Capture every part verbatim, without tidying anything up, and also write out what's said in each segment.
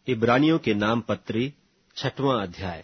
इब्रानियों के नाम पत्री छठवां अध्याय।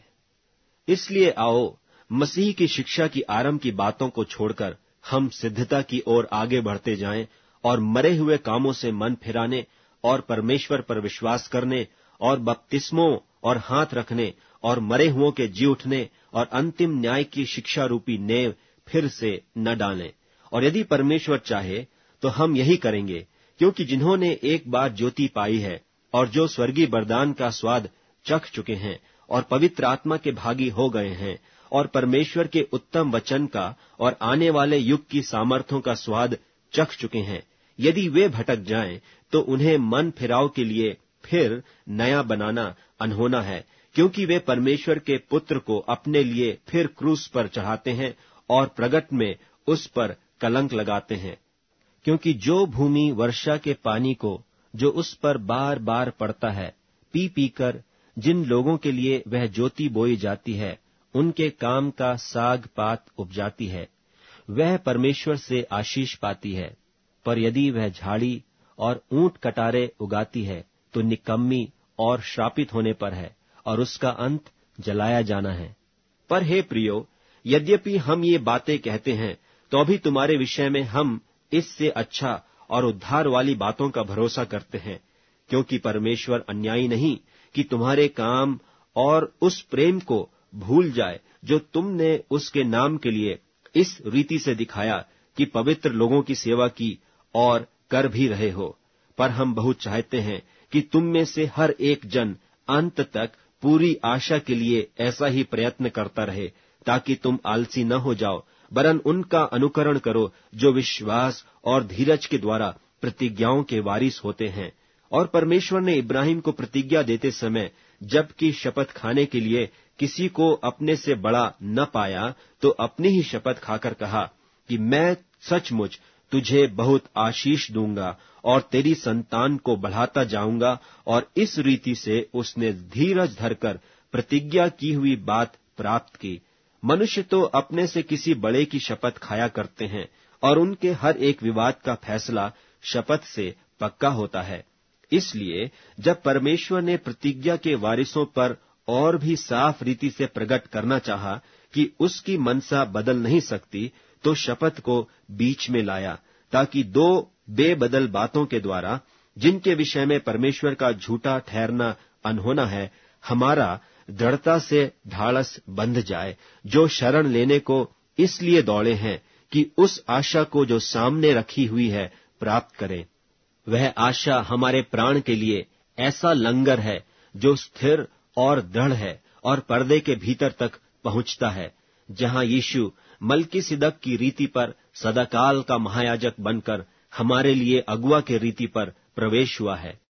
इसलिए आओ, मसीह की शिक्षा की आरंभ की बातों को छोड़कर हम सिद्धता की ओर आगे बढ़ते जाएं और मरे हुए कामों से मन फिराने और परमेश्वर पर विश्वास करने और बपतिस्मों और हाथ रखने और मरे हुओं के जी उठने और अंतिम न्याय की शिक्षा रूपी नेव फिर से न डालें। और यदि परमेश्वर चाहे तो हम यही करेंगे, क्योंकि जिन्होंने एक बार ज्योति पाई है और जो स्वर्गीय वरदान का स्वाद चख चुके हैं और पवित्र आत्मा के भागी हो गए हैं और परमेश्वर के उत्तम वचन का और आने वाले युग की सामर्थ्यों का स्वाद चख चुके हैं, यदि वे भटक जाएं तो उन्हें मन फिराव के लिए फिर नया बनाना अनहोना है, क्योंकि वे परमेश्वर के पुत्र को अपने लिए फिर क्रूस पर चढ़ाते हैं और प्रगट में उस पर कलंक लगाते हैं। क्योंकि जो भूमि वर्षा के पानी को जो उस पर बार बार पड़ता है पी पीकर जिन लोगों के लिए वह ज्योति बोई जाती है उनके काम का साग पात उपजाती है, वह परमेश्वर से आशीष पाती है। पर यदि वह झाड़ी और ऊंट कटारे उगाती है तो निकम्मी और श्रापित होने पर है और उसका अंत जलाया जाना है। पर हे प्रियो, यद्यपि हम ये बातें कहते हैं तो अभी तुम्हारे विषय में हम इससे अच्छा और उद्धार वाली बातों का भरोसा करते हैं, क्योंकि परमेश्वर अन्यायी नहीं कि तुम्हारे काम और उस प्रेम को भूल जाए जो तुमने उसके नाम के लिए इस रीति से दिखाया कि पवित्र लोगों की सेवा की और कर भी रहे हो। पर हम बहुत चाहते हैं कि तुम में से हर एक जन अंत तक पूरी आशा के लिए ऐसा ही प्रयत्न करता रहे, ताकि तुम आलसी न हो जाओ, वरन उनका अनुकरण करो जो विश्वास और धीरज के द्वारा प्रतिज्ञाओं के वारिस होते हैं। और परमेश्वर ने इब्राहिम को प्रतिज्ञा देते समय जबकि शपथ खाने के लिए किसी को अपने से बड़ा न पाया, तो अपनी ही शपथ खाकर कहा कि मैं सचमुच तुझे बहुत आशीष दूंगा और तेरी संतान को बढ़ाता जाऊंगा। और इस रीति से उसने धीरज धरकर प्रतिज्ञा की हुई बात प्राप्त की। मनुष्य तो अपने से किसी बड़े की शपथ खाया करते हैं और उनके हर एक विवाद का फैसला शपथ से पक्का होता है। इसलिए जब परमेश्वर ने प्रतिज्ञा के वारिसों पर और भी साफ रीति से प्रकट करना चाहा कि उसकी मनसा बदल नहीं सकती, तो शपथ को बीच में लाया, ताकि दो बेबदल बातों के द्वारा, जिनके विषय में परमेश्वर का झूठा ठहरना अनहोना है, हमारा दृढ़ता से ढाढ़स बंध जाए, जो शरण लेने को इसलिए दौड़े हैं कि उस आशा को जो सामने रखी हुई है प्राप्त करें। वह आशा हमारे प्राण के लिए ऐसा लंगर है जो स्थिर और दृढ़ है और पर्दे के भीतर तक पहुंचता है, जहां यीशु मलकीसिदक की रीति पर सदाकाल का महायाजक बनकर हमारे लिए अगुआ के रीति पर प्रवेश हुआ है।